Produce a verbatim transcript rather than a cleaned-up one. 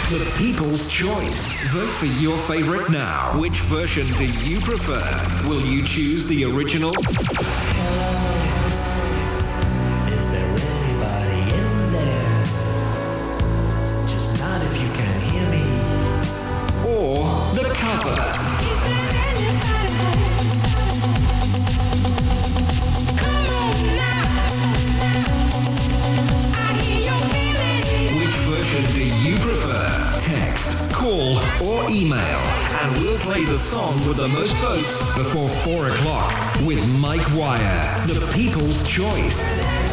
The People's Choice. Vote for your favorite now. Which version do you prefer? Will you choose the original? Is there anybody in there? Just not if you can hear me. Or the cover? Which version do you prefer? Text, call, or email, and we'll play the song with the most votes before four o'clock with Mike Wire. The People's Choice.